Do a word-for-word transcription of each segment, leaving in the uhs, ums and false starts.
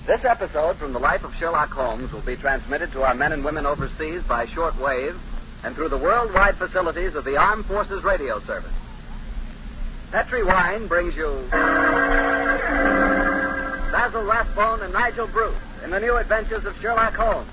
This episode from the life of Sherlock Holmes will be transmitted to our men and women overseas by short wave and through the worldwide facilities of the Armed Forces Radio Service. Petri Wine brings you Basil Rathbone and Nigel Bruce in the new adventures of Sherlock Holmes.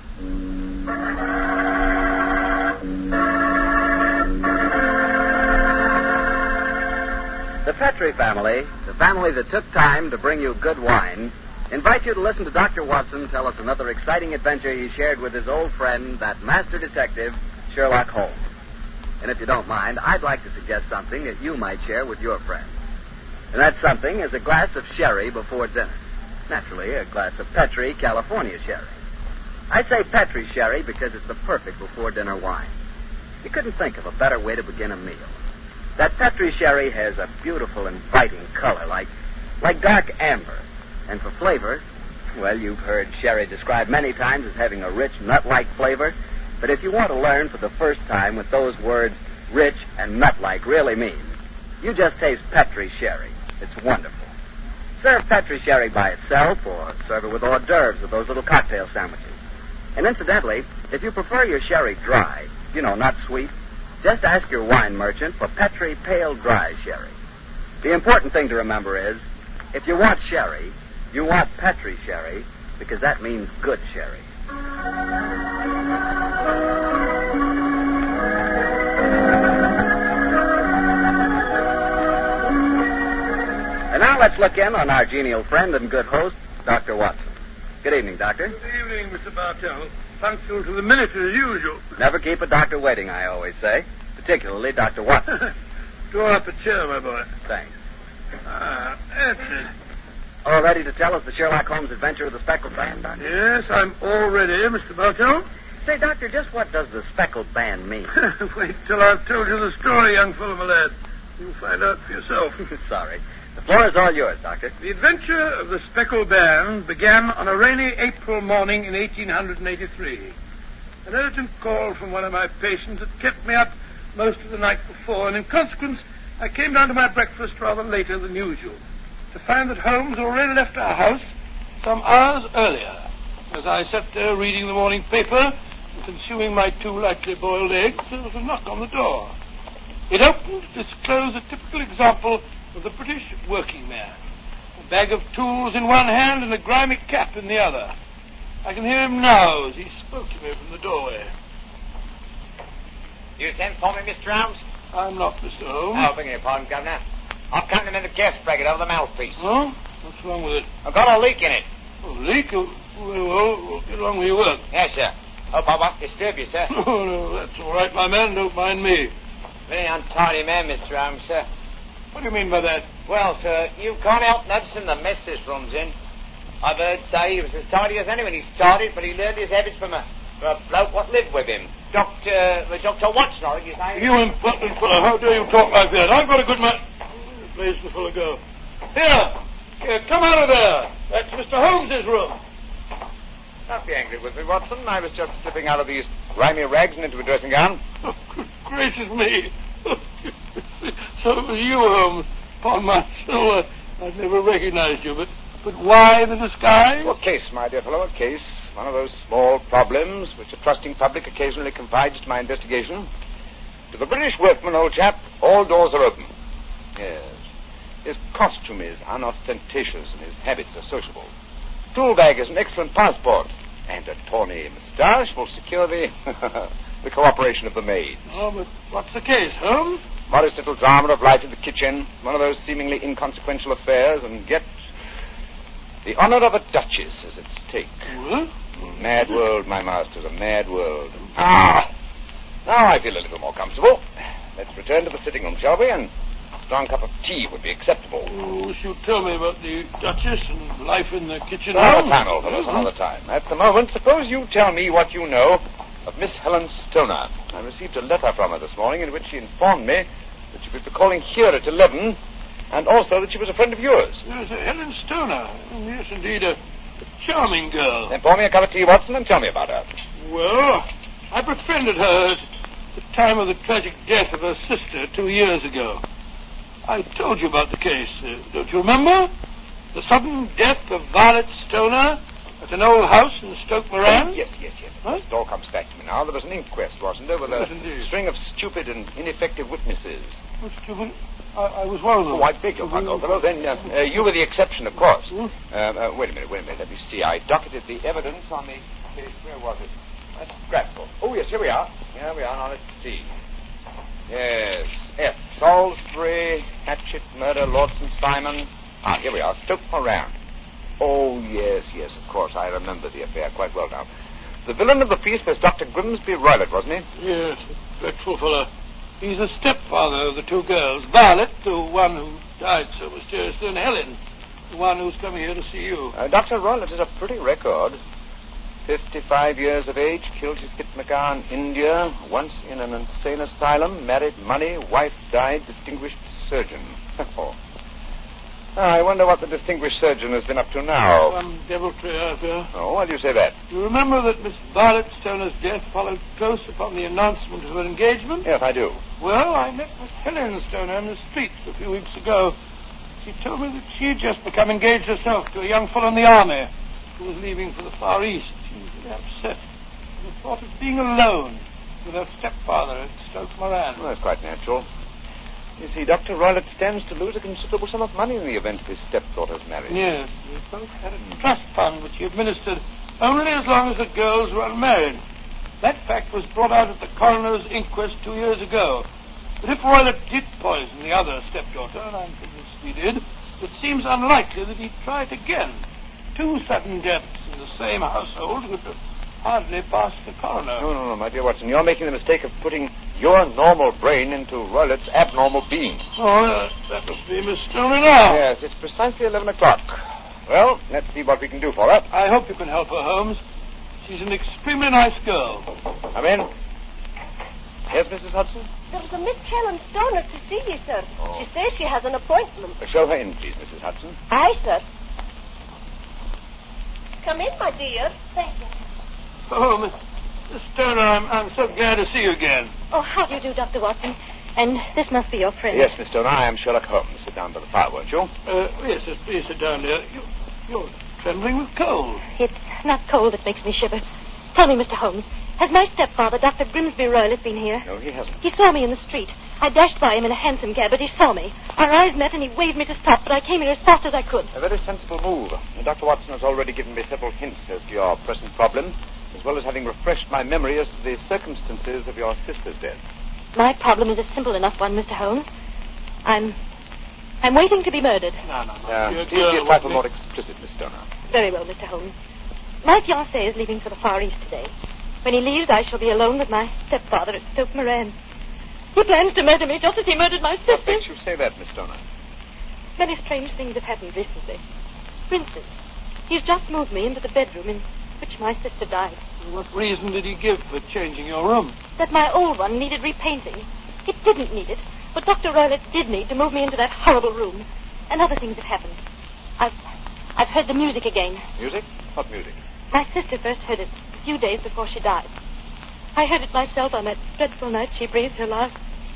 The Petri family, the family that took time to bring you good wine, invite you to listen to Doctor Watson tell us another exciting adventure he shared with his old friend, that master detective, Sherlock Holmes. And if you don't mind, I'd like to suggest something that you might share with your friends. And that something is a glass of sherry before dinner. Naturally, a glass of Petri California sherry. I say Petri sherry because it's the perfect before-dinner wine. You couldn't think of a better way to begin a meal. That Petri sherry has a beautiful, inviting color, like, like dark amber. And for flavor, well, you've heard sherry described many times as having a rich, nut-like flavor. But if you want to learn for the first time what those words rich and nut-like really mean, you just taste Petri sherry. It's wonderful. Serve Petri sherry by itself or serve it with hors d'oeuvres of those little cocktail sandwiches. And incidentally, if you prefer your sherry dry, you know, not sweet, just ask your wine merchant for Petri Pale Dry Sherry. The important thing to remember is, if you want sherry, you want Petri sherry, because that means good sherry. And now let's look in on our genial friend and good host, Doctor Watson. Good evening, Doctor. Good evening, Mister Bartell. Punctual to the minute as usual. Never keep a doctor waiting, I always say. Particularly Doctor Watson. Draw up a chair, my boy. Thanks. Ah, that's it. All ready to tell us the Sherlock Holmes adventure of the Speckled Band, Doctor? Yes, I'm all ready, Mister Bartell. Say, Doctor, just what does the Speckled Band mean? Wait till I've told you the story, young fellow, my lad. You'll find out for yourself. Sorry. The floor is all yours, Doctor. The adventure of the Speckled Band began on a rainy April morning in eighteen eighty-three. An urgent call from one of my patients had kept me up most of the night before, and in consequence, I came down to my breakfast rather later than usual, to find that Holmes already left our house some hours earlier. As I sat there reading the morning paper and consuming my two lightly boiled eggs, there was a knock on the door. It opened to disclose a typical example of the British working man. A bag of tools in one hand and a grimy cap in the other. I can hear him now as he spoke to me from the doorway. You sent for me, Mister Holmes? I'm not, Mister Holmes. Oh, beg your pardon, Governor. I've cut him in the gas bracket over the mouthpiece. Oh? What's wrong with it? I've got a leak in it. A leak? Oh, well, well, get along with your work. Yes, sir. Hope I won't disturb you, sir. Oh, no, that's all right, my man. Don't mind me. Very untidy man, Mister Holmes, sir. What do you mean by that? Well, sir, you can't help noticing the mess this room's in. I've heard say he was as tidy as anyone he started, but he learned his habits from a, from a bloke what lived with him. Doctor Uh, Doctor Watson, I think you say. You impertinent fellow, how dare you talk like that? I've got a good man. Where's the fellow go? Here! Here, come out of there! That's Mister Holmes's room. Don't be angry with me, Watson. I was just slipping out of these grimy rags and into a dressing gown. Oh, good gracious me. So it was you, Holmes. Upon my soul, I've never recognized you, but, but why the disguise? A case, my dear fellow, a case. One of those small problems which a trusting public occasionally confides to my investigation. To the British workman, old chap, all doors are open. Yes. His costume is unostentatious and his habits are sociable. Tool bag is an excellent passport. And a tawny moustache will secure the the cooperation of the maids. Oh, but what's the case, Holmes? Modest little drama of life in the kitchen. One of those seemingly inconsequential affairs, and yet the honor of a duchess is at stake. What? Mad world, my masters, a mad world. Ah! Now I feel a little more comfortable. Let's return to the sitting room, shall we? And a strong cup of tea would be acceptable. Oh, wish you'd tell me about the Duchess and life in the kitchen. Another time, old fellows, another time. At the moment, suppose you tell me what you know of Miss Helen Stoner. I received a letter from her this morning in which she informed me that she would be calling here at eleven, and also that she was a friend of yours. Yes, uh, Helen Stoner. Oh, yes, indeed, a, a charming girl. Then pour me a cup of tea, Watson, and tell me about her. Well, I befriended her at the time of the tragic death of her sister two years ago. I told you about the case. Uh, don't you remember? The sudden death of Violet Stoner, At an old house in Stoke Moran? Yes, yes, yes. Huh? It all comes back to me now. There was an inquest, wasn't there, with Yes, a indeed. string of stupid and ineffective witnesses. What's stupid? I, I was one of them. Oh, I beg your pardon, old fellow. Then uh, uh, you were the exception, of course. Hmm? Uh, uh, wait a minute, wait a minute. Let me see. I docketed the evidence on the case. Where was it? That's scrapbook. Oh, yes, here we are. Here we are. Now, let's see. Yes. F. Salisbury, Hatchet, murder, Lordson, Simon. Ah, here we are. Stoke Moran. Oh, yes, yes, of course. I remember the affair quite well now. The villain of the piece was Doctor Grimsby Roylott, wasn't he? Yes, a dreadful fellow. He's the stepfather of the two girls. Violet, the one who died so mysteriously, and Helen, the one who's coming here to see you. Uh, Doctor Roylott has a pretty record. Fifty-five years of age, killed his Kitmagar in India, once in an insane asylum, married money, wife died, distinguished surgeon. Oh. I wonder what the distinguished surgeon has been up to now. Some deviltry out there. Oh, why do you say that? You remember that Miss Violet Stoner's death followed close upon the announcement of her engagement? Yes, I do. Well, I met Miss Helen Stoner in the streets a few weeks ago. She told me that she had just become engaged herself to a young fellow in the army who was leaving for the Far East. She was very upset. The thought of being alone with her stepfather at Stoke Moran. Well, that's quite natural. You see, Doctor Roylott stands to lose a considerable sum of money in the event of his stepdaughter's marriage. Yes, they both had a trust fund which he administered only as long as the girls were unmarried. That fact was brought out at the coroner's inquest two years ago. But if Roylott did poison the other stepdaughter, and I'm convinced he did, it seems unlikely that he'd try it again. Two sudden deaths in the same household would hardly pass the coroner. No, no, no, my dear Watson, you're making the mistake of putting your normal brain into Roylott's abnormal being. Oh, uh, that must be Miss Stoner now. Yes, it's precisely eleven o'clock. Well, let's see what we can do for her. I hope you can help her, Holmes. She's an extremely nice girl. Come in. Yes, Missus Hudson? There's a Miss Helen Stoner to see you, sir. Oh. She says she has an appointment. Uh, show her in, please, Missus Hudson. Aye, sir. Come in, my dear. Thank you. Oh, Miss, Miss Stoner, I'm, I'm so glad to see you again. Oh, how do you do, Doctor Watson? And this must be your friend. Yes, Miss Stoner, I am Sherlock Holmes. Sit down by the fire, won't you? Uh, yes, yes, please sit down, dear. You, you're trembling with cold. It's not cold that makes me shiver. Tell me, Mister Holmes, has my stepfather, Doctor Grimsby Roylott, been here? No, he hasn't. He saw me in the street. I dashed by him in a hansom cab, but he saw me. Our eyes met, and he waved me to stop, but I came here as fast as I could. A very sensible move. Doctor Watson has already given me several hints as to your present problem, as well as having refreshed my memory as to the circumstances of your sister's death. My problem is a simple enough one, Mister Holmes. I'm... I'm waiting to be murdered. No, no, no. Uh, dear please be a girl, trifle what- more explicit, Miss Stoner. Very well, Mister Holmes. My fiancé is leaving for the Far East today. When he leaves, I shall be alone with my stepfather at Stoke Moran. He plans to murder me just as he murdered my What sister. makes you say that, Miss Stoner? Many strange things have happened recently. For instance, he's just moved me into the bedroom in which my sister died. What reason did he give for changing your room? That my old one needed repainting. It didn't need it, but Doctor Roylott did need to move me into that horrible room. And other things have happened. I've... I've heard the music again. Music? What music? My sister first heard it a few days before she died. I heard it myself on that dreadful night she breathed her last.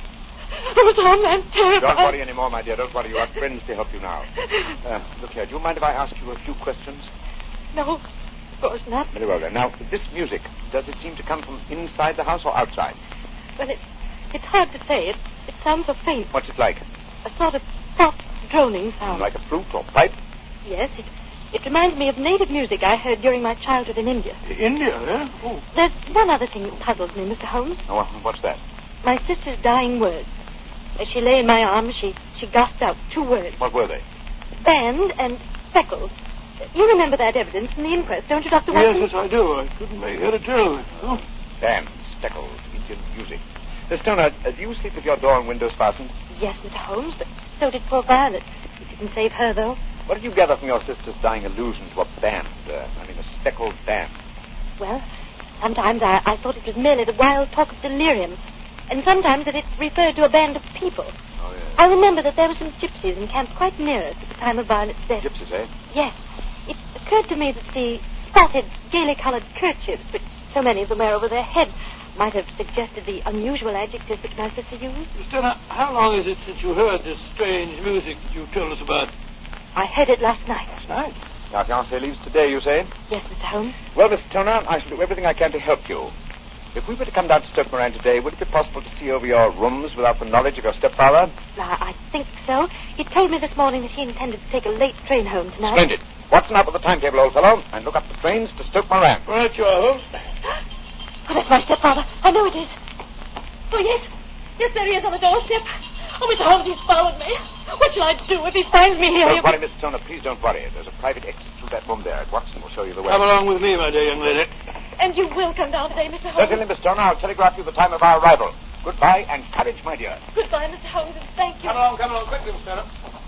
I was harmed and terrified. Don't worry any more, my dear. Don't worry. You have friends to help you now. Uh, look here. Do you mind if I ask you a few questions? No, of course not. Very well, then. Now, this music, does it seem to come from inside the house or outside? Well, it, it's hard to say. It, it sounds so faint. What's it like? A sort of soft, droning sound. Like a flute or pipe? Yes, it, it reminds me of native music I heard during my childhood in India. India, eh? Oh. There's one other thing that puzzles me, Mister Holmes. Oh, what's that? My sister's dying words. As she lay in my arms, she, she gasped out two words. What were they? Band and speckles. You remember that evidence from the inquest, don't you, Doctor Watson? Yes, yes, I do. I couldn't make head or tail of it. Oh. Band, speckles, Indian music. Miss Stoner, uh, do you sleep with your door and windows fastened? Yes, Mister Holmes, but so did poor Violet. It didn't save her, though. What did you gather from your sister's dying allusion to a band? Uh, I mean, a speckled band. Well, sometimes I, I thought it was merely the wild talk of delirium, and sometimes that it referred to a band of people. Oh, yes. I remember that there were some gypsies encamped quite near us at the time of Violet's death. Gypsies, eh? Yes. It occurred to me that the spotted, gaily-colored kerchiefs, which so many of them wear over their heads, might have suggested the unusual adjectives which my sister used. Miss Stoner, how long is it since you heard this strange music that you told us about? I heard it last night. Last night? Our fiancé leaves today, you say? Yes, Mister Holmes. Well, Miss Turner, I shall do everything I can to help you. If we were to come down to Stoke Moran today, would it be possible to see over your rooms without the knowledge of your stepfather? Uh, I think so. He told me this morning that he intended to take a late train home tonight. Splendid. Watson, up with the timetable, old fellow, and look up the trains to Stoke Moran. Right, you are, Holmes. Oh, that's my stepfather. I know it is. Oh, yes. Yes, there he is on the doorstep. Oh, Mister Holmes, he's followed me. What shall I do if he finds me here? Don't worry, Miss Turner. Please don't worry. There's a private exit through that room there. Watson will show you the way. Come along with me, my dear young lady. And you will come down today, Mister Holmes? Certainly, Miss Turner. I'll telegraph you the time of our arrival. Goodbye and courage, my dear. Goodbye, Mister Holmes, and thank you. Come along, come along, quickly, Miss Turner.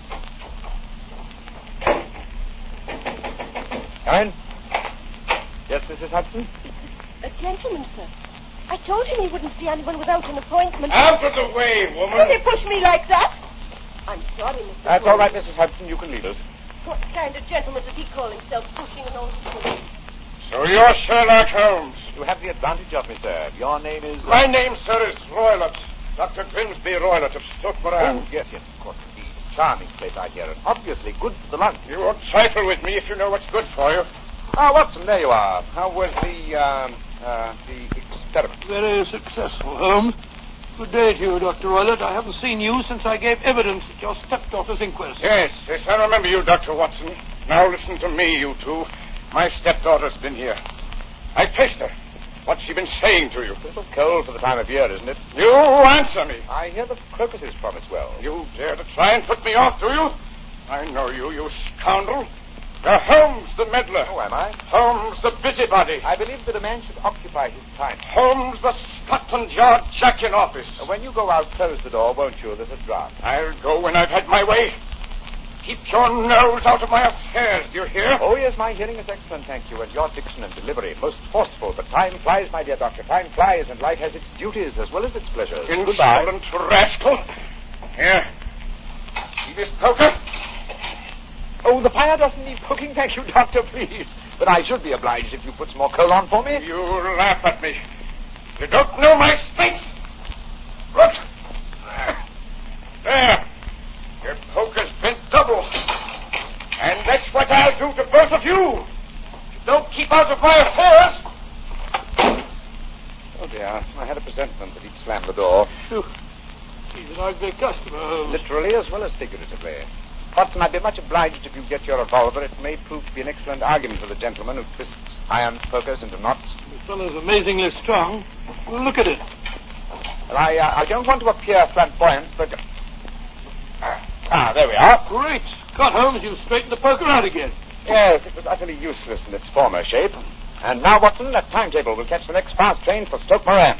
Come in. Yes, Missus Hudson? A gentleman, sir. I told him he wouldn't see anyone without an appointment. Out of the way, woman. Will you push me like that? I'm sorry, Mister That's Holmes. all right, Missus Hudson. You can leave us. What kind of gentleman does he call himself, pushing an old woman? So you're Sherlock Holmes. You have the advantage of me, sir. Your name is... My name, sir, is Roylott. Doctor Grimsby Roylott of Stoke Moran. Oh, yes, yes, of course, indeed. Charming place, I hear, and obviously good for the lunch. You won't trifle with me if you know what's good for you. Ah, Watson, there you are. How was the, um, uh, the experiment? Very successful, Holmes. Good day to you, Doctor Roylott. I haven't seen you since I gave evidence at your stepdaughter's inquest. Yes, yes, I remember you, Doctor Watson. Now listen to me, you two. My stepdaughter's been here. I faced her. What's she been saying to you? A little cold for the time of year, isn't it? You answer me. I hear the crocuses promise well. You dare to try and put me off, do you? I know you, you scoundrel. You're Holmes the meddler. Oh, am I? Holmes the busybody. I believe that a man should occupy his time. Holmes the Scotland Yard Jack in office. When you go out, close the door, won't you? There's a draft. I'll go when I've had my way. Keep your nose out of my affairs, do you hear? Oh, yes, my hearing is excellent, thank you, and your diction and delivery most forceful. But time flies, my dear doctor. Time flies, and life has its duties as well as its pleasures. Insolent rascal. Here. See this poker? Oh, the fire doesn't need cooking, thank you, doctor, please. But I should be obliged if you put some more coal on for me. You laugh at me. You don't know my strength. Look. There. Your poker's bent double. And that's what I'll do to both of you. Don't keep out of my affairs. Oh, dear. I had a presentiment that he'd slam the door. Phew. He's an ugly customer, Holmes. Literally as well as figuratively. Watson, I'd be much obliged if you get your revolver. It may prove to be an excellent argument for the gentleman who twists iron pokers into knots. The fellow's amazingly strong. Well, look at it. Well, I, uh, I don't want to appear flamboyant, but... Uh, ah, there we are. Great Scott, Holmes, you straightened the poker out again. Yes, it was utterly useless in its former shape. And now, Watson, that timetable will catch the next fast train for Stoke Moran.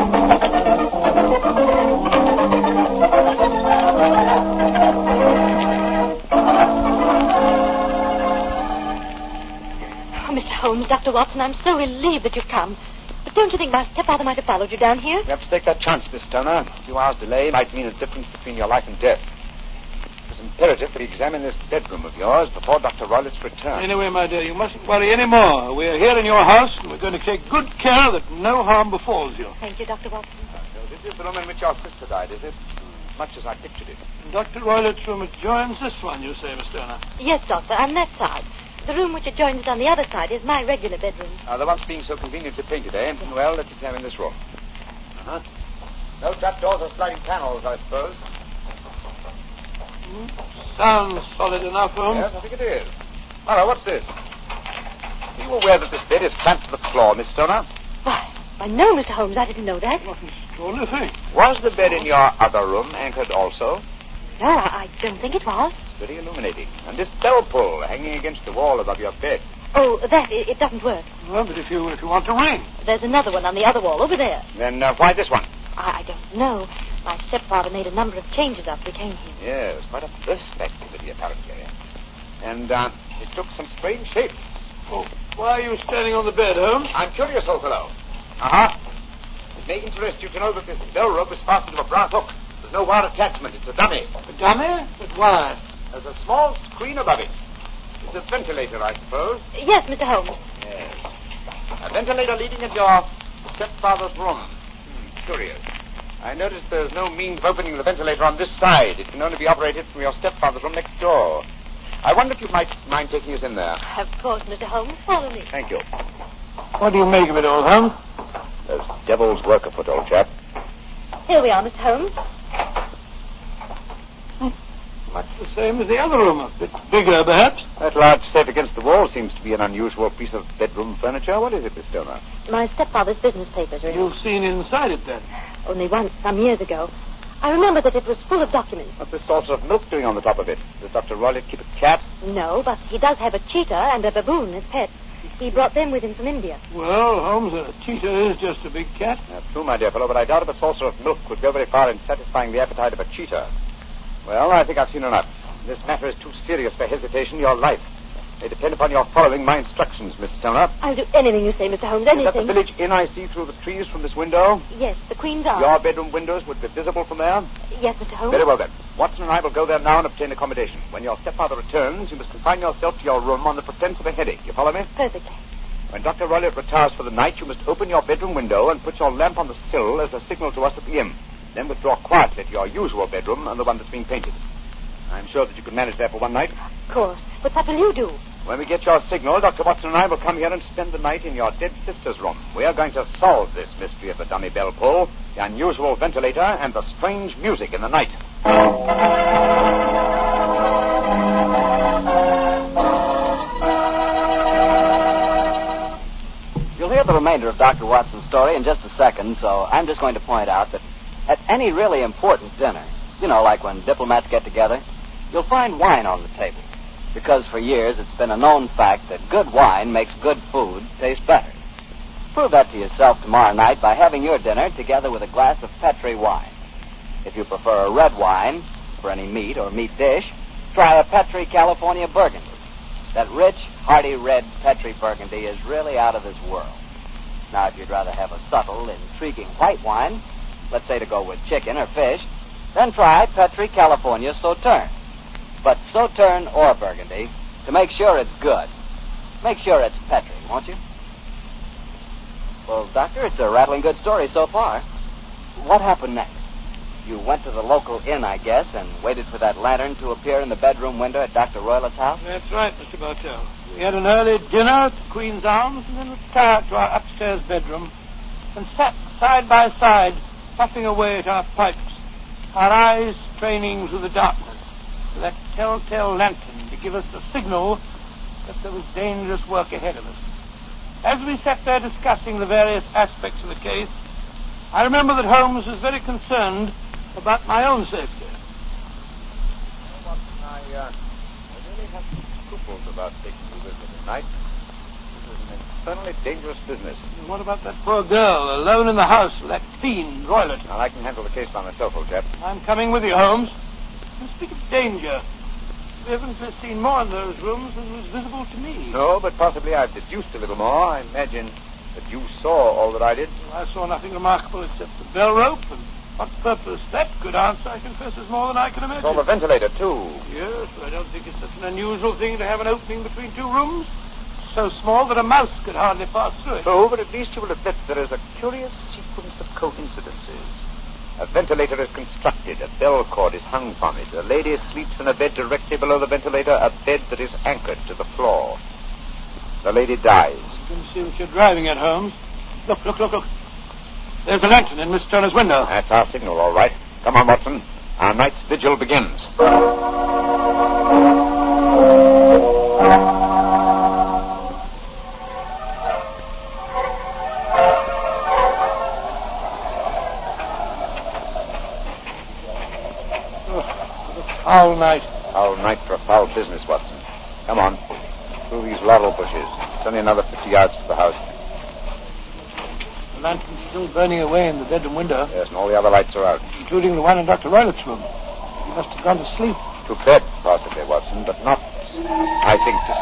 Oh, Mister Holmes, Doctor Watson, I'm so relieved that you've come. But don't you think my stepfather might have followed you down here? You have to take that chance, Miss Turner. A few hours' delay might mean a difference between your life and death. It's imperative that we examine this bedroom of yours before Doctor Roylott's return. Anyway, my dear, you mustn't worry any more. We're here in your house, and we're going to take good care that no harm befalls you. Thank you, Doctor Watson. Uh, so this is the room in which your sister died, is it? Much as I pictured it. And Doctor Roylott's room adjoins this one, you say, Miss Turner? Yes, Doctor, on that side. The room which adjoins it on the other side is my regular bedroom. Uh, the one's being so conveniently painted, eh? Well, let's examine this room. Uh-huh. No trapdoors or sliding panels, I suppose. Hmm. Sounds solid enough, Holmes. Yes, I think it is. Mara, what's this? Are you aware that this bed is clamped to the floor, Miss Turner? Why, why, no, Mister Holmes, I didn't know that. What an extraordinary thing. Was the bed in your other room anchored also? No, I, I don't think it was. Very illuminating. And this bell pull hanging against the wall above your bed. Oh, that, it, it doesn't work. Well, but if you if you want to ring. There's another one on the other wall over there. Then uh, why this one? I, I don't know. My stepfather made a number of changes after he came here. Yes, quite a burst of activity, apparently. And uh, it took some strange shape. Oh, why are you standing on the bed, Holmes? I'm curious, old fellow. Uh-huh. It may interest you to know that this bell rope is fastened to a brass hook. There's no wire attachment. It's a dummy. A dummy? But why? There's a small screen above it. It's a ventilator, I suppose. Yes, Mister Holmes. Yes. A ventilator leading into your stepfather's room. Hmm, curious. I noticed there's no means of opening the ventilator on this side. It can only be operated from your stepfather's room next door. I wonder if you might mind taking us in there. Of course, Mister Holmes. Follow me. Thank you. What do you make of it, old Holmes? There's devil's work afoot, old chap. Here we are, Mister Holmes. Much the same as the other room. A bit bigger, perhaps. That large set against the wall seems to be an unusual piece of bedroom furniture. What is it, Miss Stoner? My stepfather's business papers, really. You've seen inside it, then? Only once, some years ago. I remember that it was full of documents. What's this saucer of milk doing on the top of it? Does Doctor Roylott keep a cat? No, but he does have a cheetah and a baboon as pets. He brought them with him from India. Well, Holmes, a cheetah is just a big cat. That's true, my dear fellow, but I doubt if a saucer of milk would go very far in satisfying the appetite of a cheetah. Well, I think I've seen enough. This matter is too serious for hesitation. Your life may depend upon your following my instructions, Miss Stoner. I'll do anything you say, Mister Holmes, Is that the anything. village inn I see through the trees from this window? Yes, the Queen's Arms. Your bedroom windows would be visible from there? Yes, Mister Holmes. Very well, then. Watson and I will go there now and obtain accommodation. When your stepfather returns, you must confine yourself to your room on the pretense of a headache. You follow me? Perfectly. When Doctor Roylott retires for the night, you must open your bedroom window and put your lamp on the sill as a signal to us at the inn. Then withdraw quietly to your usual bedroom and the one that's being painted. I'm sure that you can manage there for one night. Of course. But what will you do? When we get your signal, Doctor Watson and I will come here and spend the night in your dead sister's room. We are going to solve this mystery of the dummy bell pull, the unusual ventilator, and the strange music in the night. You'll hear the remainder of Doctor Watson's story in just a second, so I'm just going to point out that at any really important dinner, you know, like when diplomats get together, you'll find wine on the table. Because for years it's been a known fact that good wine makes good food taste better. Prove that to yourself tomorrow night by having your dinner together with a glass of Petri wine. If you prefer a red wine for any meat or meat dish, try a Petri California Burgundy. That rich, hearty red Petri Burgundy is really out of this world. Now, if you'd rather have a subtle, intriguing white wine, let's say to go with chicken or fish, then try Petri California Sauterne. But Sauterne or Burgundy, to make sure it's good, make sure it's Petri, won't you? Well, Doctor, it's a rattling good story so far. What happened next? You went to the local inn, I guess, and waited for that lantern to appear in the bedroom window at Doctor Roylott's house? That's right, Mister Bartell. We had an early dinner at the Queen's Arms and then retired to our upstairs bedroom and sat side by side, puffing away at our pipes, our eyes straining through the darkness for that telltale lantern to give us the signal that there was dangerous work ahead of us. As we sat there discussing the various aspects of the case, I remember that Holmes was very concerned about my own safety. Watson, I, uh, I really have some scruples about taking you with me tonight. This is an infernally dangerous business. And what about that poor girl alone in the house with that fiend, Roylott? Now, I can handle the case by myself, old chap. I'm coming with you, Holmes. You speak of danger. We haven't seen more in those rooms than was visible to me. No, but possibly I've deduced a little more. I imagine that you saw all that I did. I saw nothing remarkable except the bell rope, and what purpose that could answer, I confess, is more than I can imagine. Saw the ventilator, too. Yes, but I don't think it's such an unusual thing to have an opening between two rooms. So small that a mouse could hardly pass through it. True, but at least you will admit there is a curious sequence of coincidences. A ventilator is constructed, a bell cord is hung from it, a lady sleeps in a bed directly below the ventilator, a bed that is anchored to the floor. The lady dies. You can see what you're driving at, Holmes. Look, look, look, look. There's a lantern in Miss Turner's window. That's our signal, all right. Come on, Watson. Our night's vigil begins. Foul night. Foul night for a foul business, Watson. Come on. Through these laurel bushes. It's only another fifty yards to the house. The lantern's still burning away in the bedroom window. Yes, and all the other lights are out. Including the one in Doctor Roylott's room. He must have gone to sleep. To bed, possibly, Watson, but not, I think, to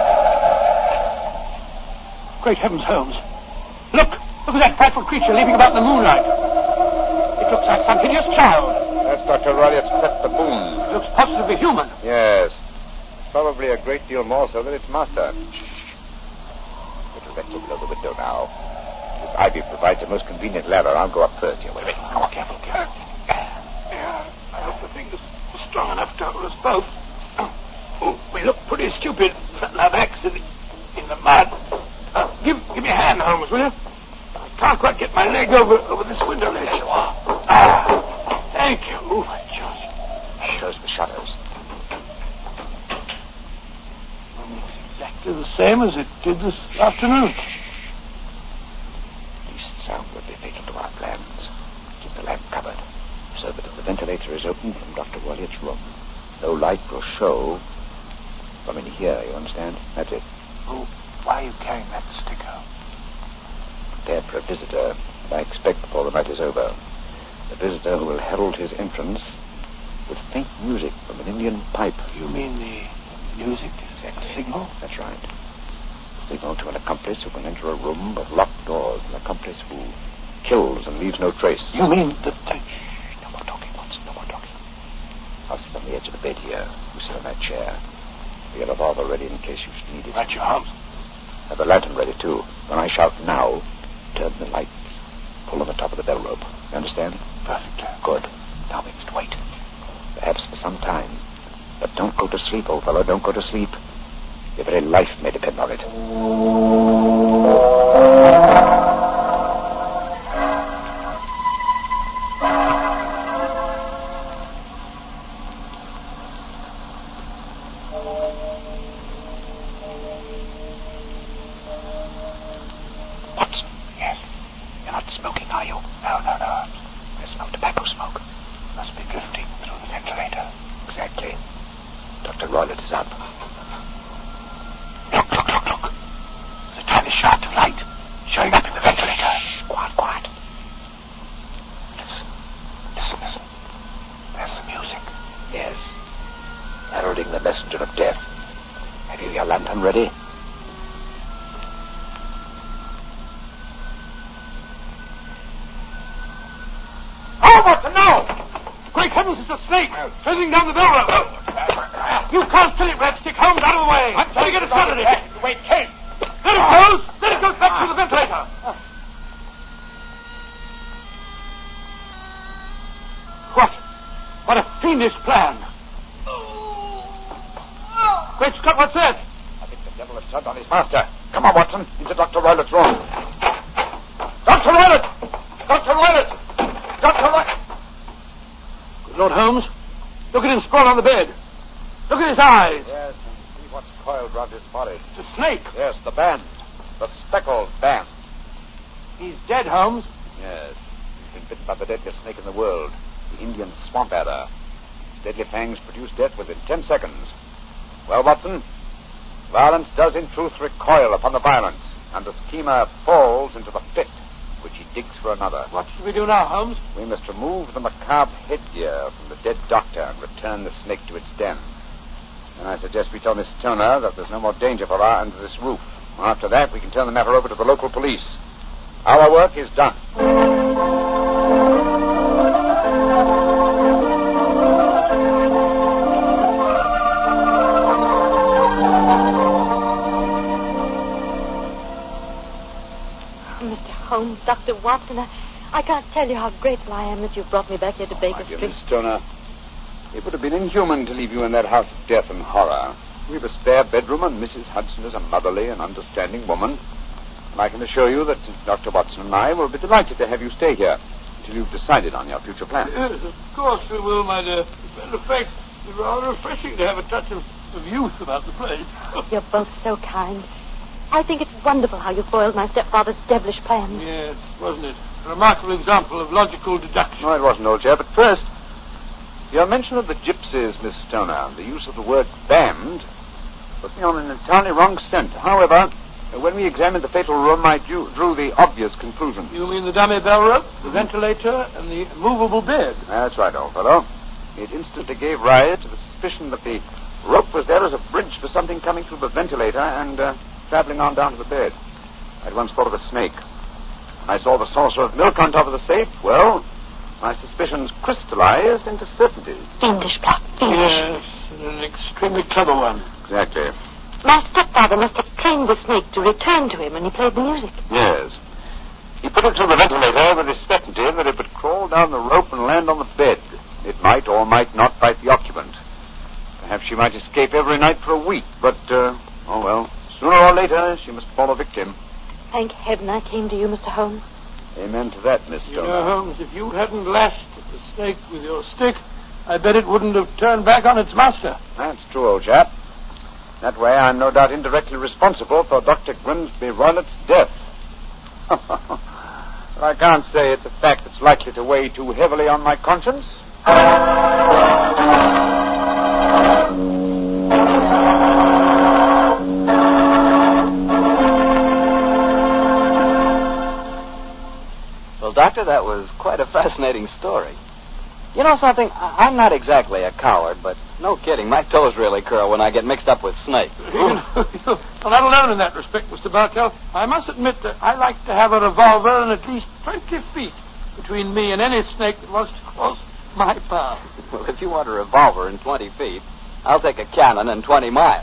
sleep. Great heavens, Holmes. Look! Look at that frightful creature leaping about in the moonlight. It looks like some hideous child. That's Doctor Rollitt's pet baboon. It looks positively human. Yes. Probably a great deal more so than its master. Little Vector below the window now. This ivy provides a most convenient ladder. I'll go up first. Here, wait, wait. Come on, careful, careful. Yeah, I hope the thing is strong enough to hold us both. Oh, oh, wait, look. pretty stupid to have accident in the mud. Uh, give, give me a hand, Holmes, will you? I can't quite get my leg over, over this window ledge. Ah, thank you. Just close the shutters. Exactly the same as it did this afternoon. Least sound would be fatal to our plans. Keep the lamp covered, so that if the ventilator is open from Doctor Wyatt's room, no light will show from in here, you understand? That's it. Oh, why are you carrying that sticker? Prepared for a visitor, and I expect before the night is over. The visitor who will herald his entrance with faint music from an Indian pipe. You mean the music Exactly. signal? That's right. Signal to an accomplice who can enter a room with locked doors, an accomplice who kills and leaves no trace. You mean that... Uh, No more talking, Watson, no more talking. I'll sit on the edge of the bed here. You sit on that chair. Be a revolver ready in case you should need it. Right, you, Holmes. Have the lantern ready, too. When I shout now, turn the lights. Pull on the top of the bell rope. You understand? Perfectly. Good. Now we must wait. Perhaps for some time. But don't go to sleep, old fellow. Don't go to sleep. Your very life may depend on it. Watson. Yes. You're not smoking, are you? No, no, no. There's no tobacco smoke. Must be drifting through the ventilator. Exactly. Doctor Roylott is up. Look, look, look, look. There's a tiny shaft of light showing up in the ventilator. Shh, quiet, quiet. Listen, listen, listen. There's the music. Yes. Heralding the messenger of death. Have you your lantern ready? Oh, Watson, no! Great heavens, it's a snake! Trailing down the bell rope! You can't kill it, Red Stick. Holmes, out of the way! I'm trying to get a shot at it! Wait, Kate! Let it goes! Let it go back through the ventilator! What? What a fiendish plan! Great Scott, what's that? I think the devil has turned on his master. Come on, Watson, into Doctor Roylott's room. Doctor Roylott! Doctor Roylott! Doctor Roylott! Good Lord Holmes, look at him sprawled on the bed. Look at his eyes. Yes, and see what's coiled round his body. It's a snake. Yes, the band. The speckled band. He's dead, Holmes. Yes, he's been bitten by the deadliest snake in the world, the Indian swamp adder. Its deadly fangs produce death within ten seconds. Well, Watson, violence does in truth recoil upon the violence, and the schemer falls into the pit which he digs for another. What should we do now, Holmes? We must remove the macabre headgear from the dead doctor and return the snake to its den. And I suggest we tell Miss Stoner that there's no more danger for her under this roof. After that, we can turn the matter over to the local police. Our work is done. Mister Holmes, Doctor Watson, I, I can't tell you how grateful I am that you brought me back here to Baker My dear Street. Miss Stoner, it would have been inhuman to leave you in that house of death and horror. We've a spare bedroom, and Missus Hudson is a motherly and understanding woman. And I can assure you that Doctor Watson and I will be delighted to have you stay here until you've decided on your future plans. Yes, of course we will, my dear. As a matter of fact, it's rather refreshing to have a touch of, of youth about the place. You're both so kind. I think it's wonderful how you foiled my stepfather's devilish plans. Yes, wasn't it? A remarkable example of logical deduction. No, it wasn't, old chap. At first, your mention of the gypsies, Miss Stoner, the use of the word band, put me on an entirely wrong scent. However, when we examined the fatal room, I drew, drew the obvious conclusion. You mean the dummy bell rope, the ventilator, and the movable bed? That's right, old fellow. It instantly gave rise to the suspicion that the rope was there as a bridge for something coming through the ventilator and uh, traveling on down to the bed. I at once thought of a snake. When I saw the saucer of milk on top of the safe, well, my suspicions crystallized into certainty. Fiendish plot, fiendish. Yes, and an extremely clever one. Exactly. My stepfather must have trained the snake to return to him when he played the music. Yes. He put it through the ventilator with the certainty that it would crawl down the rope and land on the bed. It might or might not bite the occupant. Perhaps she might escape every night for a week, but, uh, oh well, sooner or later she must fall a victim. Thank heaven I came to you, Mister Holmes. Amen to that, Miss Stoner. You know, Holmes, if you hadn't lashed at the snake with your stick, I bet it wouldn't have turned back on its master. That's true, old chap. That way I'm no doubt indirectly responsible for Doctor Grimsby Roylett's death. But I can't say it's a fact that's likely to weigh too heavily on my conscience. Well, Doctor, that was quite a fascinating story. You know something? I- I'm not exactly a coward, but no kidding, my toes really curl when I get mixed up with snakes. You know, well, not alone in that respect, Mister Bartell. I must admit that I like to have a revolver and at least twenty feet between me and any snake that wants to cross my path. Well, if you want a revolver and twenty feet, I'll take a cannon and twenty miles.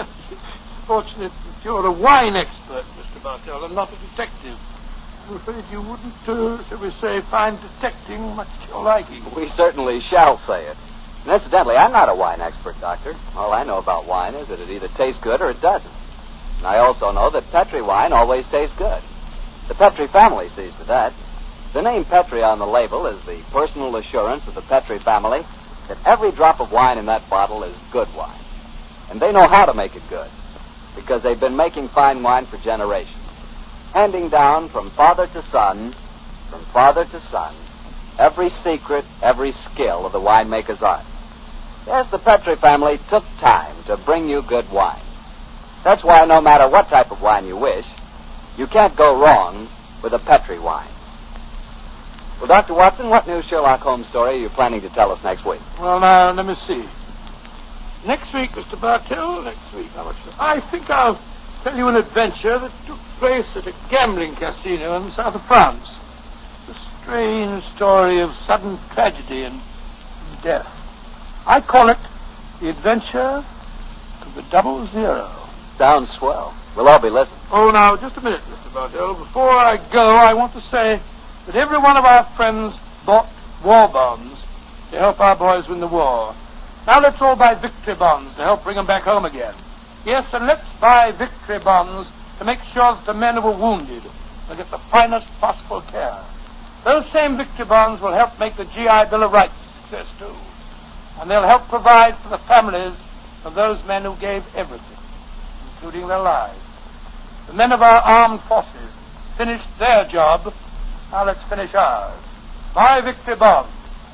Fortunate that you're a wine expert, Mister Bartell, and not a detective. I'm afraid you wouldn't, uh, shall we say, find detecting much to your liking. We certainly shall say it. And incidentally, I'm not a wine expert, Doctor. All I know about wine is that it either tastes good or it doesn't. And I also know that Petri wine always tastes good. The Petri family sees to that. The name Petri on the label is the personal assurance of the Petri family that every drop of wine in that bottle is good wine. And they know how to make it good, because they've been making fine wine for generations, handing down from father to son, from father to son, every secret, every skill of the winemaker's art. Yes, the Petri family took time to bring you good wine. That's why no matter what type of wine you wish, you can't go wrong with a Petri wine. Well, Doctor Watson, what new Sherlock Holmes story are you planning to tell us next week? Well, now, let me see. Next week, Mister Bartell, next week, how much? I think I'll tell you an adventure that took place at a gambling casino in the south of France. It's a strange story of sudden tragedy and death. I call it The Adventure of the Double Zero. Sounds swell. We'll all be listening. Oh, now, just a minute, Mister Bartell. Before I go, I want to say that every one of our friends bought war bonds to help our boys win the war. Now let's all buy victory bonds to help bring them back home again. Yes, and let's buy victory bonds to make sure that the men who were wounded will get the finest possible care. Those same victory bonds will help make the G I Bill of Rights a success, too. And they'll help provide for the families of those men who gave everything, including their lives. The men of our armed forces finished their job. Now let's finish ours. Buy victory bonds.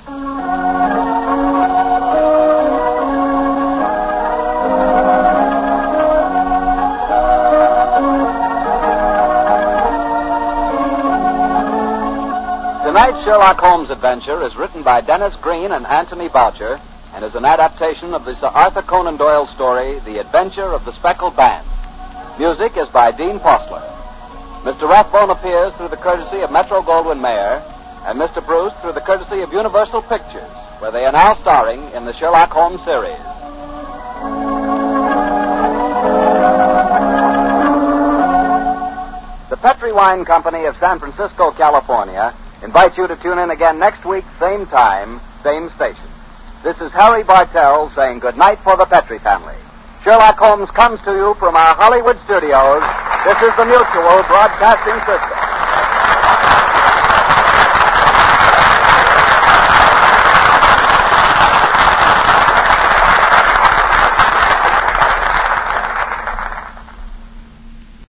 Tonight's Sherlock Holmes adventure is written by Dennis Green and Anthony Boucher and is an adaptation of the Sir Arthur Conan Doyle story, The Adventure of the Speckled Band. Music is by Dean Postler. Mister Rathbone appears through the courtesy of Metro-Goldwyn-Mayer, and Mister Bruce through the courtesy of Universal Pictures, where they are now starring in the Sherlock Holmes series. The Petri Wine Company of San Francisco, California, invites you to tune in again next week, same time, same station. This is Harry Bartell saying good night for the Petri family. Sherlock Holmes comes to you from our Hollywood studios. This is the Mutual Broadcasting System.